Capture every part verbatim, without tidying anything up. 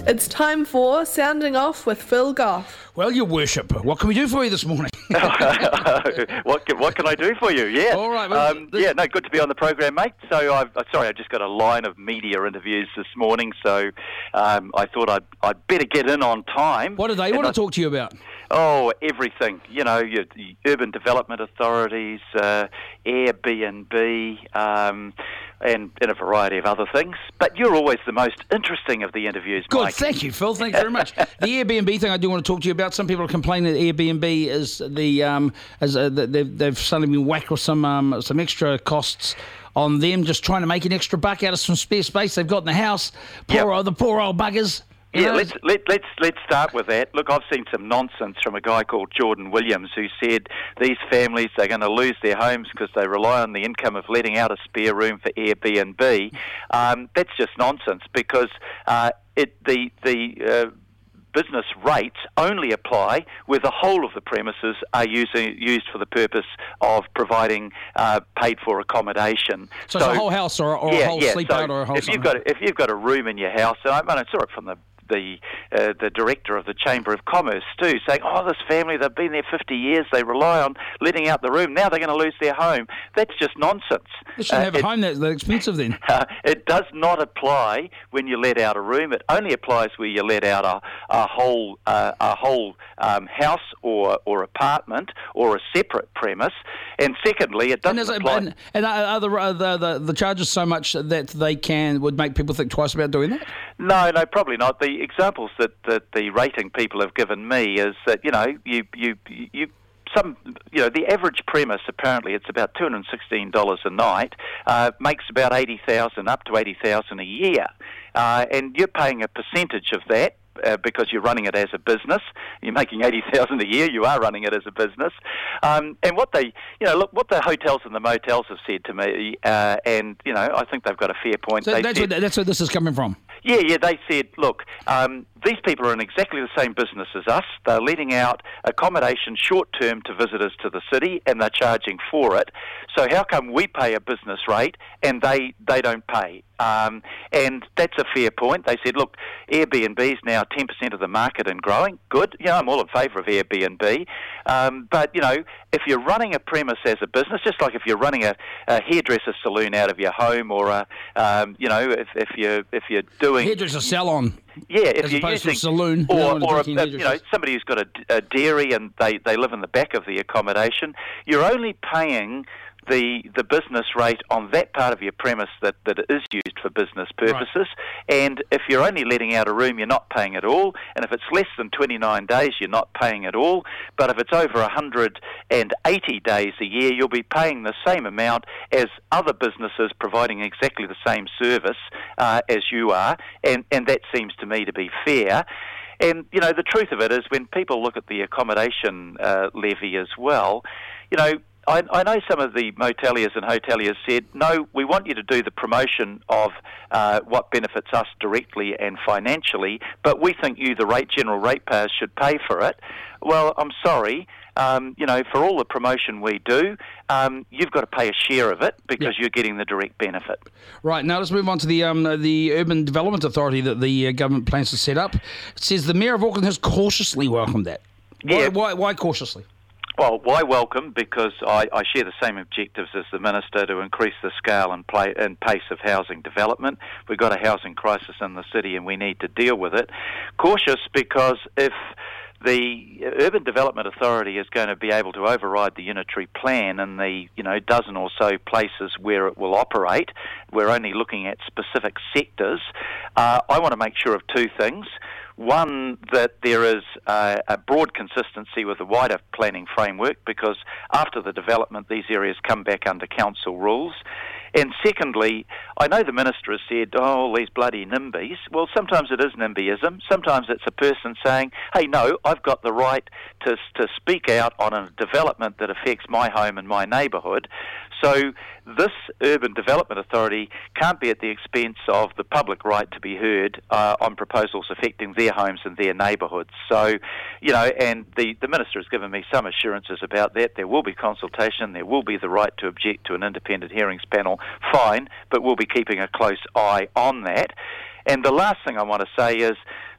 It's time for Sounding Off with Phil Goff. Well, your worship, what can we do for you this morning? what can, what can I do for you? Yeah. All right. Well, um, yeah. No, good to be on the program, mate. So, I've, sorry, I just got a line of media interviews this morning, so um, I thought I'd, I'd better get in on time. What do they want I, to talk to you about? Oh, everything. You know, your, the urban development authorities, uh, Airbnb, um, and, and a variety of other things. But you're always the most interesting of the interviews, Good, Mike. Thank you, Phil. Thank you very much. The Airbnb thing I do want to talk to you about. Some people are complaining that Airbnb is the um, as uh, they've, they've suddenly been whacked with some um, some extra costs on them, just trying to make an extra buck out of some spare space they've got in the house. Poor Yep. old, the poor old buggers. You Yeah, know? let's let, let's let's start with that. Look, I've seen some nonsense from a guy called Jordan Williams who said these families are going to lose their homes because they rely on the income of letting out a spare room for Airbnb. Um, that's just nonsense because uh, it the the uh, business rates only apply where the whole of the premises are using, used for the purpose of providing uh, paid-for accommodation. So, so it's a whole house or, or yeah, a whole yeah. sleep so out or a whole if you've got if you've got a room in your house, and I, and I saw it from the the uh, the director of the Chamber of Commerce too, saying, oh, this family, they've been there fifty years, they rely on letting out the room, now they're going to lose their home. That's just nonsense. They shouldn't Uh, have it- a home that, that expensive then. Uh, it does not apply when you let out a room. It only applies where you let out a, a whole uh, a whole um, house or or apartment or a separate premise. And secondly, it And, doesn't is it, apply. and, and are, are, the, are the, the the charges so much that they can would make people think twice about doing that? No, no, probably not. The examples that, that the rating people have given me is that, you know, you you you some you know the average premise apparently it's about two hundred sixteen dollars a night, uh, makes about eighty thousand up to eighty thousand a year, uh, and you're paying a percentage of that. Uh, because you're running it as a business, you're making eighty thousand a year. You are running it as a business, um, and what they, you know, look, what the hotels and the motels have said to me, uh, and you know, I think they've got a fair point. So They that's said, where, that's where this is coming from. yeah, yeah, they said, look, um, these people are in exactly the same business as us. They're letting out accommodation short-term to visitors to the city, and they're charging for it. So how come we pay a business rate and they, they don't pay? Um, and that's a fair point. They said, look, Airbnb is now ten percent of the market and growing. Good. You know, I'm all in favour of Airbnb. Um, but, you know, if you're running a premise as a business, just like if you're running a, a hairdresser saloon out of your home or, a, um, you know, if, if, you're, if you're doing... Hairdresser salon. Yeah, if as you're opposed to using... a saloon. Or, No one's or a, drinking a, you know, hairdressers. somebody who's got a, a dairy and they, they live in the back of the accommodation, you're only paying... the the business rate on that part of your premise that, that is used for business purposes. Right. And if you're only letting out a room, you're not paying at all. And if it's less than twenty-nine days, you're not paying at all. But if it's over one hundred eighty days a year, you'll be paying the same amount as other businesses providing exactly the same service uh, as you are. And, and that seems to me to be fair. And, you know, the truth of it is when people look at the accommodation uh, levy as well, you know, I, I know some of the moteliers and hoteliers said, no, we want you to do the promotion of uh, what benefits us directly and financially, but we think you, the rate general ratepayers, should pay for it. Well, I'm sorry. Um, you know, for all the promotion we do, um, you've got to pay a share of it because Yep. you're getting the direct benefit. Right, now let's move on to the um, the Urban Development Authority that the uh, government plans to set up. It says the Mayor of Auckland has cautiously welcomed that. Why, Yeah. why, why cautiously? Well, why welcome? Because I, I share the same objectives as the Minister to increase the scale and, play, and pace of housing development. We've got a housing crisis in the city and we need to deal with it. Cautious because if the Urban Development Authority is going to be able to override the unitary plan in the you know dozen or so places where it will operate, we're only looking at specific sectors. Uh, I want to make sure of two things. One, that there is uh, a broad consistency with the wider planning framework because after the development these areas come back under council rules. And secondly, I know the Minister has said, oh, all these bloody NIMBYs. Well, sometimes it is NIMBYism. Sometimes it's a person saying, hey, no, I've got the right to to speak out on a development that affects my home and my neighbourhood. So this Urban Development Authority can't be at the expense of the public right to be heard uh, on proposals affecting their homes and their neighbourhoods. So, you know, and the, the Minister has given me some assurances about that. There will be consultation. There will be the right to object to an independent hearings panel. Fine, but we'll be keeping a close eye on that. And the last thing I want to say is,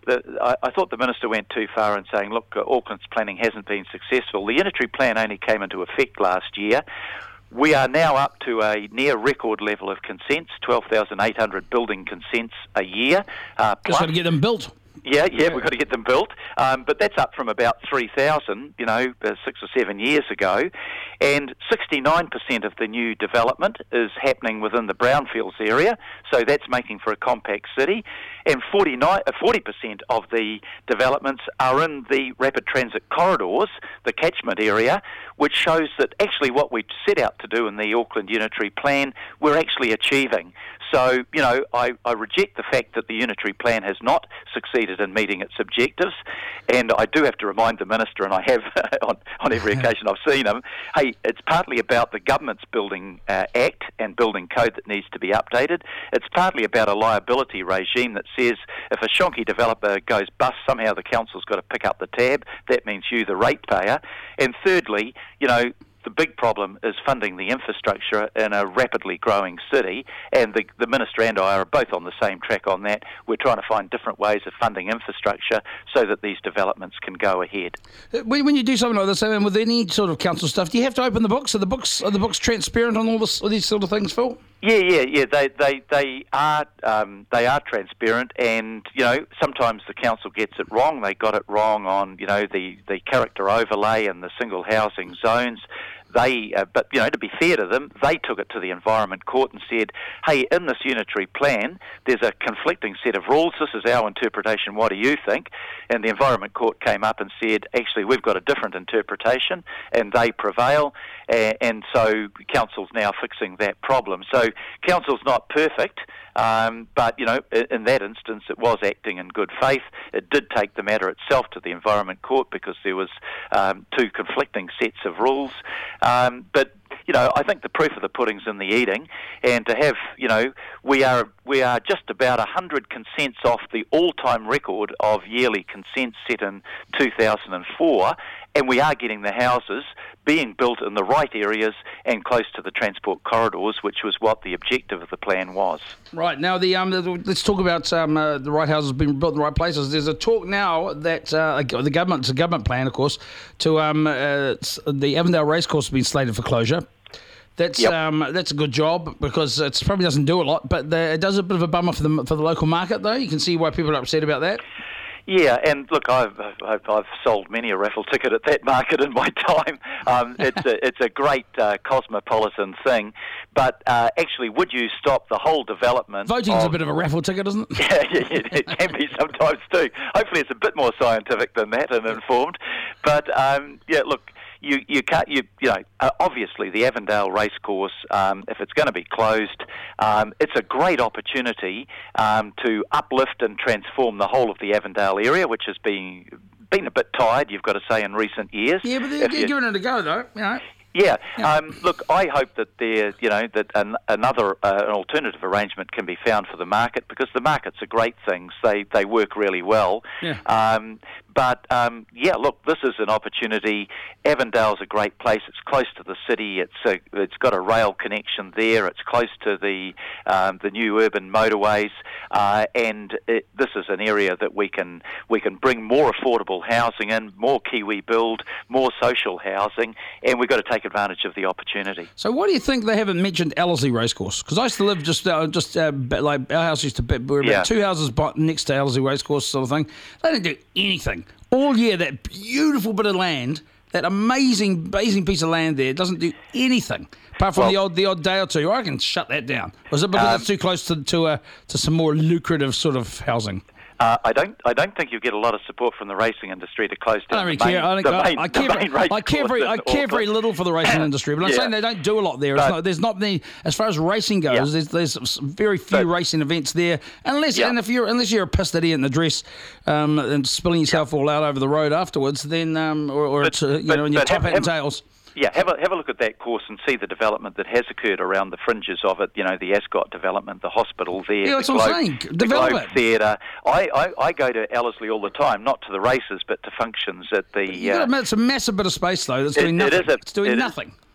the, I, I thought the Minister went too far in saying, look, uh, Auckland's planning hasn't been successful. The unitary plan only came into effect last year. We are now up to a near record level of consents, twelve thousand eight hundred building consents a year. Uh, Just got to get them built. Yeah, yeah, we've got to get them built. Um, but that's up from about three thousand, you know, uh, six or seven years ago. And sixty-nine percent of the new development is happening within the brownfields area, so that's making for a compact city. And forty-nine, uh, forty percent of the developments are in the rapid transit corridors, the catchment area, which shows that actually what we set out to do in the Auckland Unitary Plan, we're actually achieving. So, you know, I, I reject the fact that the Unitary Plan has not succeeded in meeting its objectives, and I do have to remind the Minister, and I have on, on every occasion I've seen him, hey, it's partly about the government's Building uh, Act and building code that needs to be updated. It's partly about a liability regime that says if a shonky developer goes bust, somehow the council's got to pick up the tab. That means you, the ratepayer. And thirdly, you know, the big problem is funding the infrastructure in a rapidly growing city, and the, the Minister and I are both on the same track on that. We're trying to find different ways of funding infrastructure so that these developments can go ahead. When, when you do something like this, and with any sort of council stuff, do you have to open the books? Are the books are the books transparent on all, this, all these sort of things, Phil? Yeah, yeah, yeah. They they they are um, they are transparent, and you know sometimes the council gets it wrong. They got it wrong on you know the, the character overlay and the single housing zones. They, uh, but you know, to be fair to them, they took it to the Environment Court and said, "Hey, in this unitary plan, there's a conflicting set of rules. This is our interpretation. What do you think?" And the Environment Court came up and said, "Actually, we've got a different interpretation," and they prevail. Uh, and so, council's now fixing that problem. So, council's not perfect. Um, but, you know, in that instance, it was acting in good faith. It did take the matter itself to the Environment Court because there was um, two conflicting sets of rules. Um, but, you know, I think the proof of the pudding's in the eating. And to have, you know, we are we are just about one hundred consents off the all-time record of yearly consents set in two thousand four. And we are getting the houses being built in the right areas and close to the transport corridors, which was what the objective of the plan was. Right. Now, the um, the, let's talk about um, uh, the right houses being built in the right places. There's a talk now that uh, the government, it's a government plan, of course, to um, uh, the Avondale Racecourse has been slated for closure. That's yep. um, that's a good job because it probably doesn't do a lot, but the, it does a bit of a bummer for the for the local market, though. You can see why people are upset about that. Yeah, and look, I've, I've I've sold many a raffle ticket at that market in my time. Um, it's a it's a great uh, cosmopolitan thing, but uh, actually, would you stop the whole development? Voting's of, a bit of a raffle ticket, isn't it? Yeah, yeah, yeah, it can be sometimes too. Hopefully, it's a bit more scientific than that and informed. But um, yeah, look. You you can't you you know uh, obviously the Avondale Racecourse, um, if it's going to be closed, um, it's a great opportunity um, to uplift and transform the whole of the Avondale area, which has been been a bit tired, you've got to say, in recent years. Yeah, but they're you, giving it a go though. You know. Yeah. yeah. Um, look, I hope that there, you know, that an, another uh, an alternative arrangement can be found for the market because the markets are great things. They they work really well. Yeah. Um, but um, yeah, look, this is an opportunity. Avondale's a great place. It's close to the city. It's a, it's got a rail connection there. It's close to the um, the new urban motorways, uh, and it, this is an area that we can we can bring more affordable housing in, more Kiwi build, more social housing, and we've got to take advantage of the opportunity. So why do you think they haven't mentioned Ellerslie Racecourse? Because I used to live just uh, just uh, like our house used to be, we were about yeah. two houses next to Ellerslie Racecourse sort of thing. They didn't do anything all year. That beautiful bit of land, that amazing amazing piece of land there, doesn't do anything apart from well, the odd the odd day or two. I can shut that down. Was it because um, it's too close to to uh, to some more lucrative sort of housing? Uh, I don't. I don't think you get a lot of support from the racing industry to close down. I don't really the main, care. I, think, the I, main, I care. the main race I care very. I care very little for the racing industry. But I'm yeah. saying they don't do a lot there. It's but, not, there's not many as far as racing goes. Yeah. There's, there's very few but, racing events there, unless yeah. and if you're unless you're a pissed idiot in the dress um, and spilling yourself yeah. all out over the road afterwards, then um, or, or but, it's uh, you but, know in your top have, hat and have, tails. Yeah, have a have a look at that course and see the development that has occurred around the fringes of it. You know, the Ascot development, the hospital there, yeah, that's the what Globe, I'm saying. the Develop Globe it. Theatre. I, I, I go to Ellerslie all the time, not to the races, but to functions at the. Uh, it's a massive bit of space though. That's doing it, nothing. It is a, it's doing it nothing. Is,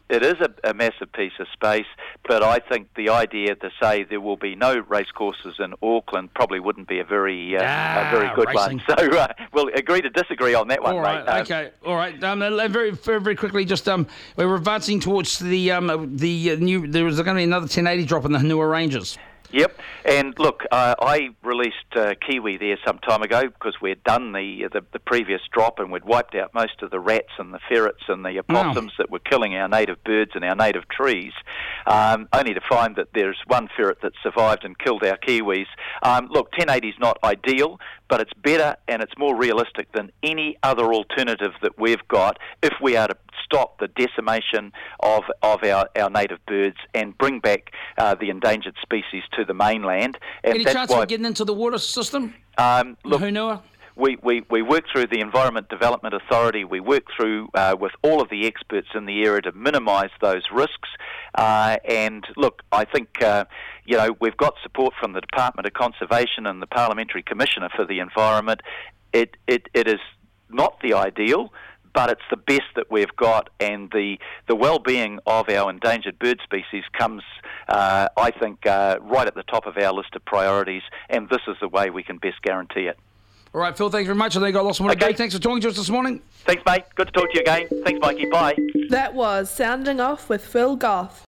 it is a, a massive piece of space, but I think the idea to say there will be no racecourses in Auckland probably wouldn't be a very uh, ah, a very good racing. one. So uh, we'll agree to disagree on that one, All right, mate. Um, okay, all right. Um, uh, very, very, very quickly, just um, we're advancing towards the um, the uh, new. There is going to be another ten eighty drop in the Hanua Ranges. Yep, and look, uh, I released uh, Kiwi there some time ago because we'd done the, the the previous drop and we'd wiped out most of the rats and the ferrets and the opossums that were killing our native birds and our native trees, um, only to find that there's one ferret that survived and killed our kiwis. Um, look, ten eighty is not ideal, but it's better and it's more realistic than any other alternative that we've got if we are to stop the decimation of, of our, our native birds and bring back uh, the endangered species to the mainland. And Any that's chance why, of getting into the water system? Um, look, Hanua? We, we, we work through the Environment Development Authority. We work through uh, with all of the experts in the area to minimise those risks. Uh, and look, I think uh, you know we've got support from the Department of Conservation and the Parliamentary Commissioner for the Environment. It it, it is not the ideal, but it's the best that we've got, and the, the well-being of our endangered bird species comes, uh, I think, uh, right at the top of our list of priorities, and this is the way we can best guarantee it. All right, Phil, thanks very much. I think I lost one Okay. today. Thanks for talking to us this morning. Thanks, mate. Good to talk to you again. Thanks, Mikey. Bye. That was Sounding Off with Phil Goff.